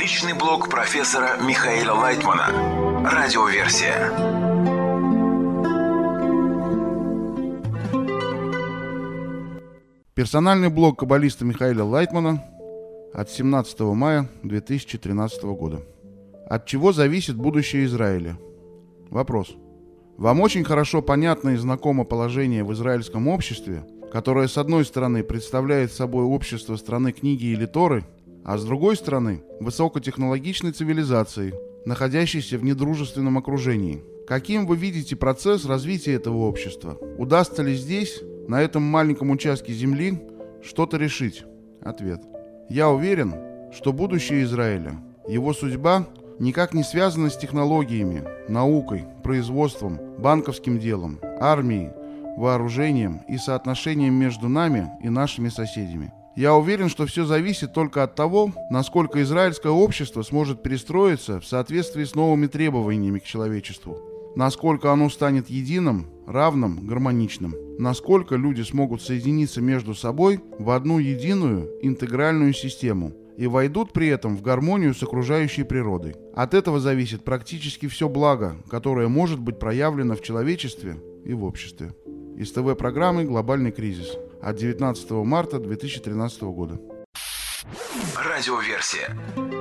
Личный блог профессора Михаила Лайтмана. Радиоверсия. Персональный блог каббалиста Михаила Лайтмана от 17 мая 2013 года. От чего зависит будущее Израиля? Вопрос. Вам очень хорошо понятно и знакомо положение в израильском обществе, которое с одной стороны представляет собой общество страны книги или Торы, а с другой стороны высокотехнологичной цивилизации, находящейся в недружественном окружении. Каким вы видите процесс развития этого общества? Удастся ли здесь, на этом маленьком участке земли, что-то решить? Ответ. Я уверен, что будущее Израиля, его судьба никак не связана с технологиями, наукой, производством, банковским делом, армией, вооружением и соотношением между нами и нашими соседями. Я уверен, что все зависит только от того, насколько израильское общество сможет перестроиться в соответствии с новыми требованиями к человечеству, насколько оно станет единым, равным, гармоничным, насколько люди смогут соединиться между собой в одну единую интегральную систему и войдут при этом в гармонию с окружающей природой. От этого зависит практически все благо, которое может быть проявлено в человечестве и в обществе. Из ТВ-программы «Глобальный кризис» от 19 марта 2013 года. Радиоверсия.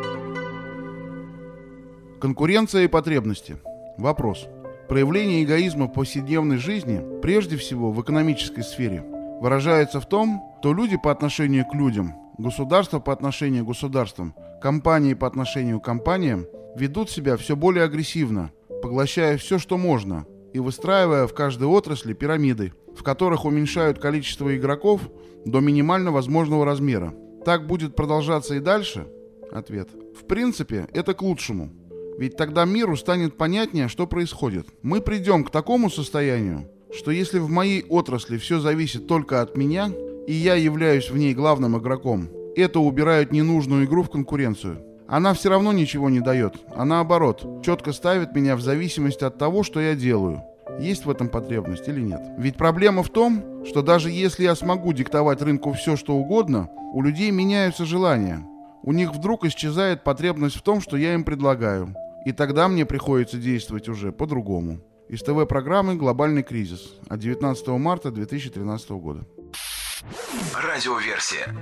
Конкуренция и потребности. Вопрос. Проявление эгоизма в повседневной жизни, прежде всего в экономической сфере, выражается в том, что люди по отношению к людям, государства по отношению к государствам, компании по отношению к компаниям ведут себя все более агрессивно, поглощая все, что можно, и выстраивая в каждой отрасли пирамиды, в которых уменьшают количество игроков до минимально возможного размера. Так будет продолжаться и дальше? Ответ. В принципе, это к лучшему. Ведь тогда миру станет понятнее, что происходит. Мы придем к такому состоянию, что если в моей отрасли все зависит только от меня, и я являюсь в ней главным игроком, это убирает ненужную игру в конкуренцию. Она все равно ничего не дает, а наоборот, четко ставит меня в зависимость от того, что я делаю. Есть в этом потребность или нет? Ведь проблема в том, что даже если я смогу диктовать рынку все, что угодно, у людей меняются желания. У них вдруг исчезает потребность в том, что я им предлагаю. И тогда мне приходится действовать уже по-другому. Из ТВ-программы «Глобальный кризис» от 19 марта 2013 года. Радиоверсия.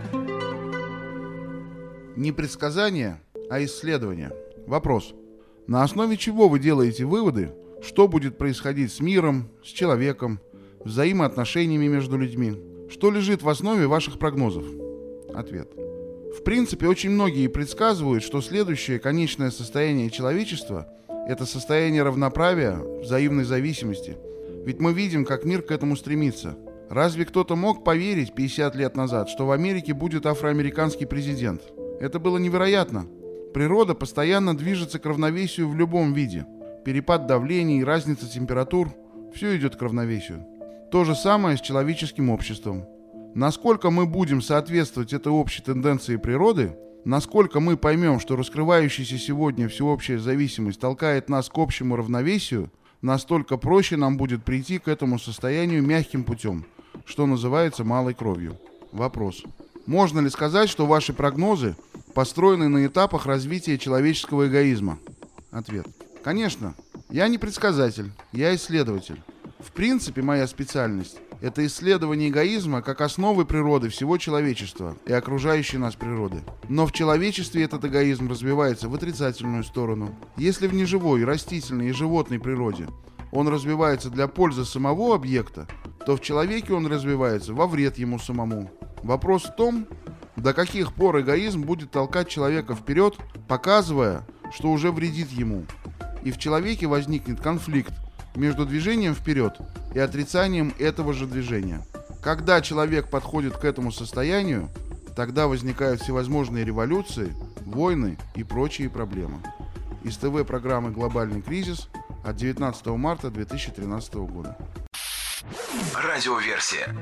Не предсказание, а исследование. Вопрос. На основе чего вы делаете выводы, что будет происходить с миром, с человеком, взаимоотношениями между людьми? Что лежит в основе ваших прогнозов? Ответ. В принципе, очень многие предсказывают, что следующее конечное состояние человечества – это состояние равноправия, взаимной зависимости. Ведь мы видим, как мир к этому стремится. Разве кто-то мог поверить 50 лет назад, что в Америке будет афроамериканский президент? Это было невероятно. Природа постоянно движется к равновесию в любом виде. Перепад давлений, разница температур – все идет к равновесию. То же самое с человеческим обществом. Насколько мы будем соответствовать этой общей тенденции природы, насколько мы поймем, что раскрывающаяся сегодня всеобщая зависимость толкает нас к общему равновесию, настолько проще нам будет прийти к этому состоянию мягким путем, что называется малой кровью. Вопрос. Можно ли сказать, что ваши прогнозы построены на этапах развития человеческого эгоизма? Ответ. Конечно. Я не предсказатель, я исследователь. В принципе, моя специальность – это исследование эгоизма как основы природы всего человечества и окружающей нас природы. Но в человечестве этот эгоизм развивается в отрицательную сторону. Если в неживой, растительной и животной природе он развивается для пользы самого объекта, то в человеке он развивается во вред ему самому. Вопрос в том, до каких пор эгоизм будет толкать человека вперед, показывая, что уже вредит ему. И в человеке возникнет конфликт между движением вперед и отрицанием этого же движения. Когда человек подходит к этому состоянию, тогда возникают всевозможные революции, войны и прочие проблемы. Из ТВ-программы «Глобальный кризис» от 19 марта 2013 года. Радиоверсия.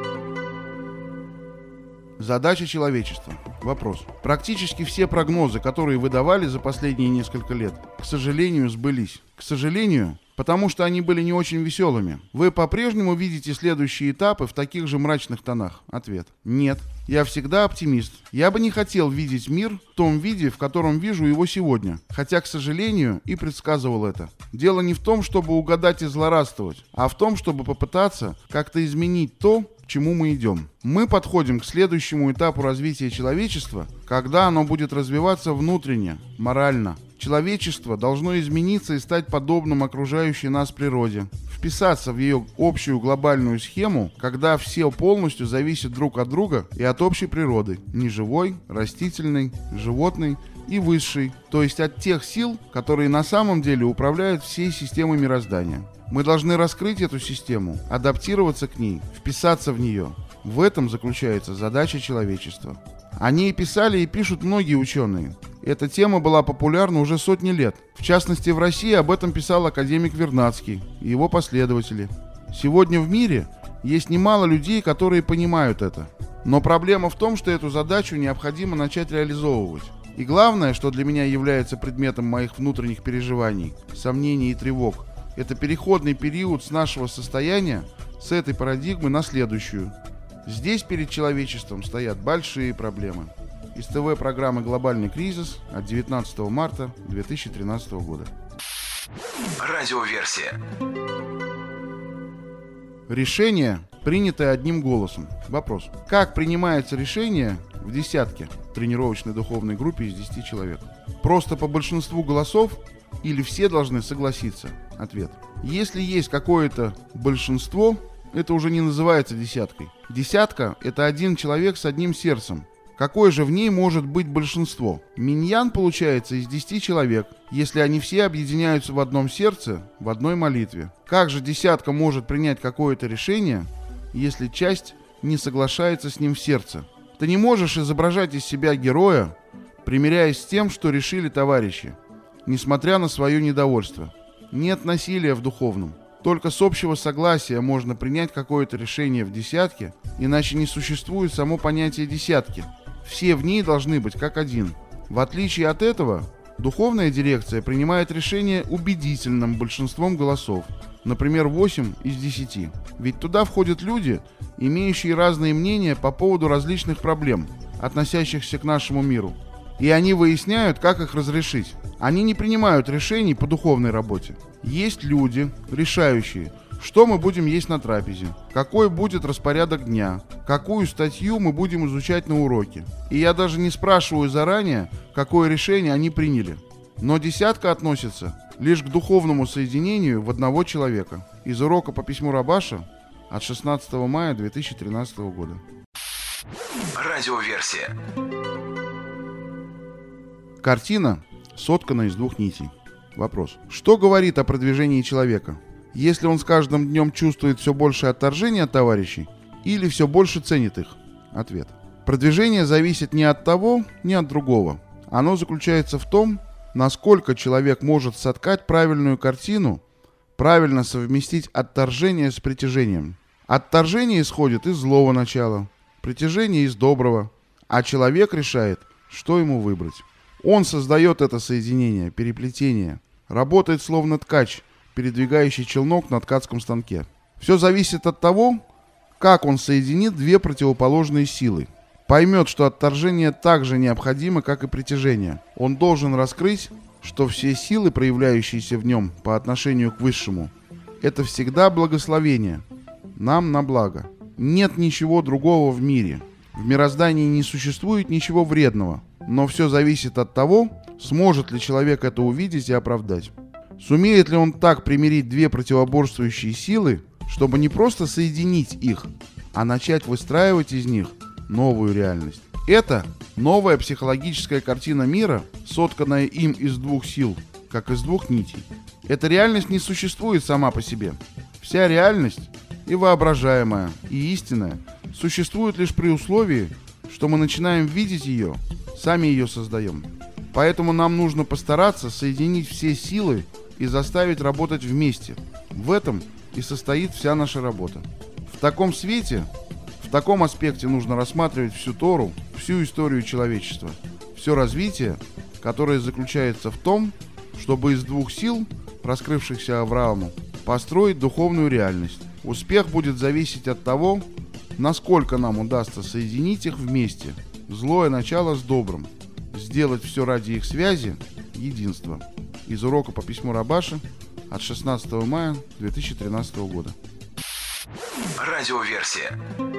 Задача человечества. Вопрос. Практически все прогнозы, которые вы давали за последние несколько лет, к сожалению, сбылись. К сожалению, Потому что они были не очень веселыми. Вы по-прежнему видите следующие этапы в таких же мрачных тонах? Ответ. Нет. Я всегда оптимист. Я бы не хотел видеть мир в том виде, в котором вижу его сегодня. Хотя, к сожалению, и предсказывал это. Дело не в том, чтобы угадать и злорадствовать, а в том, чтобы попытаться как-то изменить то, к чему мы идем. Мы подходим к следующему этапу развития человечества, когда оно будет развиваться внутренне, морально. Человечество должно измениться и стать подобным окружающей нас природе, вписаться в ее общую глобальную схему, когда все полностью зависят друг от друга и от общей природы, неживой, растительной, животной и высшей, то есть от тех сил, которые на самом деле управляют всей системой мироздания. Мы должны раскрыть эту систему, адаптироваться к ней, вписаться в нее. В этом заключается задача человечества. О ней писали и пишут многие ученые. Эта тема была популярна уже сотни лет. В частности, в России об этом писал академик Вернадский и его последователи. Сегодня в мире есть немало людей, которые понимают это. Но проблема в том, что эту задачу необходимо начать реализовывать. И главное, что для меня является предметом моих внутренних переживаний, сомнений и тревог, это переходный период с нашего состояния, с этой парадигмы на следующую. Здесь перед человечеством стоят большие проблемы. Из ТВ-программы «Глобальный кризис» от 19 марта 2013 года. Радиоверсия. Решение, принятое одним голосом. Вопрос. Как принимается решение в десятке, тренировочной духовной группе из 10 человек? Просто по большинству голосов или все должны согласиться? Ответ. Если есть какое-то большинство, это уже не называется десяткой. Десятка – это один человек с одним сердцем. Какое же в ней может быть большинство? Миньян получается из 10 человек, если они все объединяются в одном сердце, в одной молитве. Как же десятка может принять какое-то решение, если часть не соглашается с ним в сердце? Ты не можешь изображать из себя героя, примиряясь с тем, что решили товарищи, несмотря на свое недовольство. Нет насилия в духовном. Только с общего согласия можно принять какое-то решение в десятке, иначе не существует само понятие десятки. Все в ней должны быть как один. В отличие от этого, духовная дирекция принимает решение убедительным большинством голосов, например, 8 из 10. Ведь туда входят люди, имеющие разные мнения по поводу различных проблем, относящихся к нашему миру. И они выясняют, как их разрешить. Они не принимают решений по духовной работе. Есть люди, решающие, что мы будем есть на трапезе, какой будет распорядок дня, какую статью мы будем изучать на уроке. И я даже не спрашиваю заранее, какое решение они приняли. Но десятка относится лишь к духовному соединению в одного человека. Из урока по письму Рабаша от 16 мая 2013 года. Радиоверсия. Картина соткана из двух нитей. Вопрос. Что говорит о продвижении человека? Если он с каждым днем чувствует все больше отторжения от товарищей или все больше ценит их? Ответ. Продвижение зависит не от того, ни от другого. Оно заключается в том, насколько человек может соткать правильную картину, правильно совместить отторжение с притяжением. Отторжение исходит из злого начала, притяжение из доброго, а человек решает, что ему выбрать. Он создает это соединение, переплетение, работает словно ткач, передвигающий челнок на ткацком станке. Все зависит от того, как он соединит две противоположные силы. Поймет, что отторжение так же необходимо, как и притяжение. Он должен раскрыть, что все силы, проявляющиеся в нем по отношению к высшему, это всегда благословение, нам на благо. Нет ничего другого в мире. В мироздании не существует ничего вредного, но все зависит от того, сможет ли человек это увидеть и оправдать. Сумеет ли он так примирить две противоборствующие силы, чтобы не просто соединить их, а начать выстраивать из них новую реальность. Это новая психологическая картина мира, сотканная им из двух сил, как из двух нитей. Эта реальность не существует сама по себе. Вся реальность, и воображаемая, и истинная, существует лишь при условии, что мы начинаем видеть ее, сами ее создаем. Поэтому нам нужно постараться соединить все силы и заставить работать вместе. В этом и состоит вся наша работа. В таком свете, в таком аспекте нужно рассматривать всю Тору, всю историю человечества, все развитие, которое заключается в том, чтобы из двух сил раскрывшихся Аврааму, построить духовную реальность. Успех будет зависеть от того, насколько нам удастся соединить их вместе, злое начало с добрым, сделать все ради их связи, единства. Из урока по письму Рабаши от 16 мая 2013 года. Радиоверсия.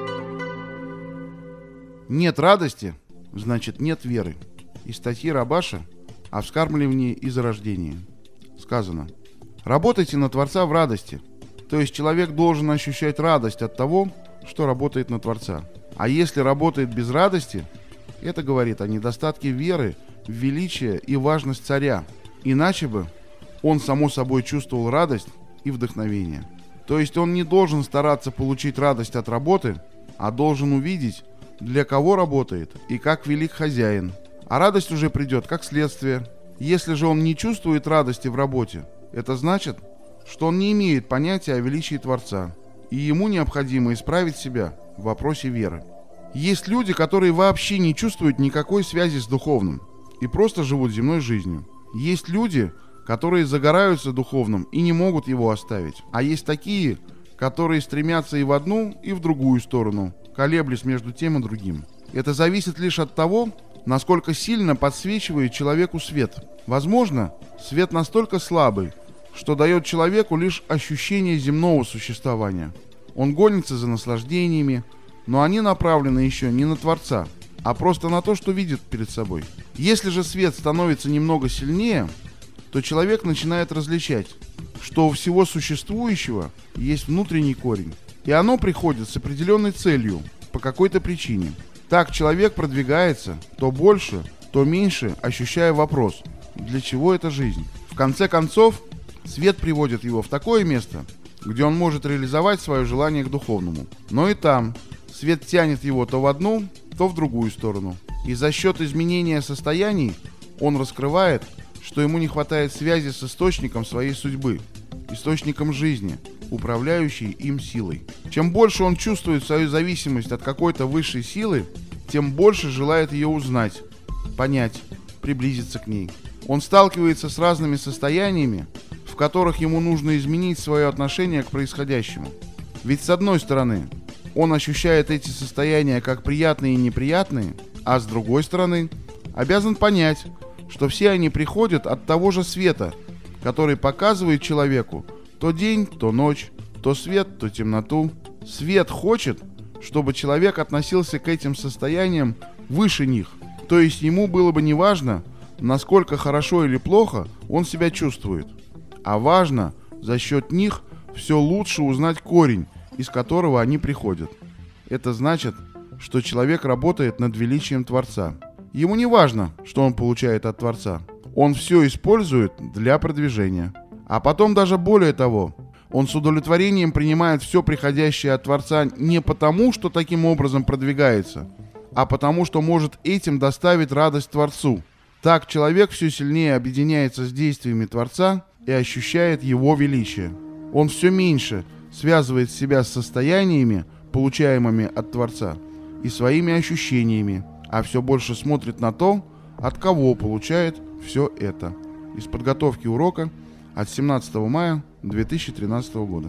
Нет радости, значит нет веры. Из статьи Рабаша о вскармливании и зарождении. Сказано: работайте на Творца в радости. То есть человек должен ощущать радость от того, что работает на Творца. А если работает без радости, это говорит о недостатке веры в величие и важность царя. Иначе бы он само собой чувствовал радость и вдохновение. То есть он не должен стараться получить радость от работы, а должен увидеть, для кого работает и как велик хозяин. А радость уже придет как следствие. Если же он не чувствует радости в работе, это значит, что он не имеет понятия о величии Творца, и ему необходимо исправить себя в вопросе веры. Есть люди, которые вообще не чувствуют никакой связи с духовным и просто живут земной жизнью. Есть люди, которые загораются духовным и не могут его оставить. А есть такие, которые стремятся и в одну, и в другую сторону, колеблясь между тем и другим. Это зависит лишь от того, насколько сильно подсвечивает человеку свет. Возможно, свет настолько слабый, что дает человеку лишь ощущение земного существования. Он гонится за наслаждениями, но они направлены еще не на Творца, а просто на то, что видит перед собой. Если же свет становится немного сильнее, то человек начинает различать, что у всего существующего есть внутренний корень, и оно приходит с определенной целью, по какой-то причине. Так человек продвигается то больше, то меньше, ощущая вопрос: для чего эта жизнь? В конце концов, свет приводит его в такое место, где он может реализовать свое желание к духовному. Но и там свет тянет его то в одну, то в другую сторону. И за счет изменения состояний он раскрывает, что ему не хватает связи с источником своей судьбы, источником жизни, управляющей им силой. Чем больше он чувствует свою зависимость от какой-то высшей силы, тем больше желает ее узнать, понять, приблизиться к ней. Он сталкивается с разными состояниями, в которых ему нужно изменить свое отношение к происходящему. Ведь с одной стороны, он ощущает эти состояния как приятные и неприятные, а с другой стороны, обязан понять, что все они приходят от того же света, который показывает человеку то день, то ночь, то свет, то темноту. Свет хочет, чтобы человек относился к этим состояниям выше них. То есть ему было бы не важно, насколько хорошо или плохо он себя чувствует, а важно за счет них все лучше узнать корень, из которого они приходят. Это значит, что человек работает над величием Творца. Ему не важно, что он получает от Творца. Он все использует для продвижения. А потом даже более того, он с удовлетворением принимает все приходящее от Творца не потому, что таким образом продвигается, а потому, что может этим доставить радость Творцу. Так человек все сильнее объединяется с действиями Творца и ощущает его величие. Он все меньше связывает себя с состояниями, получаемыми от Творца, и своими ощущениями, а все больше смотрит на то, от кого получает все это. Из подготовки урока от 17 мая 2013 года.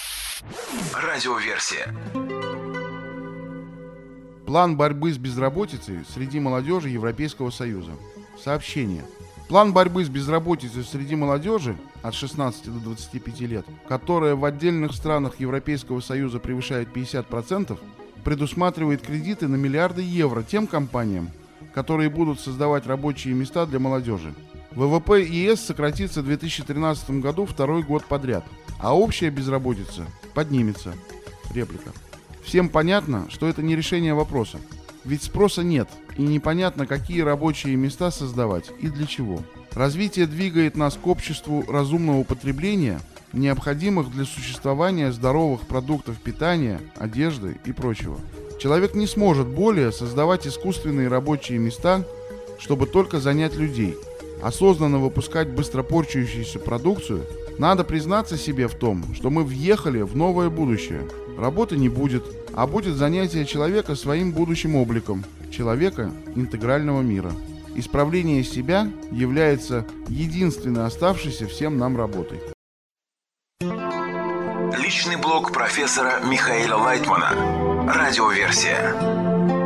Радиоверсия. План борьбы с безработицей среди молодежи Европейского Союза. Сообщение. План борьбы с безработицей среди молодежи от 16 до 25 лет, которая в отдельных странах Европейского Союза превышает 50%, предусматривает кредиты на миллиарды евро тем компаниям, которые будут создавать рабочие места для молодежи. ВВП ЕС сократится в 2013 году второй год подряд, а общая безработица поднимется. Реплика. Всем понятно, что это не решение вопроса. Ведь спроса нет, и непонятно, какие рабочие места создавать и для чего. Развитие двигает нас к обществу разумного потребления, необходимых для существования здоровых продуктов питания, одежды и прочего. Человек не сможет более создавать искусственные рабочие места, чтобы только занять людей. Осознанно выпускать быстро порчающуюся продукцию, надо признаться себе в том, что мы въехали в новое будущее. Работы не будет, а будет занятие человека своим будущим обликом, человека интегрального мира. Исправление себя является единственной оставшейся всем нам работой. Личный блог профессора Михаила Лайтмана. Радиоверсия.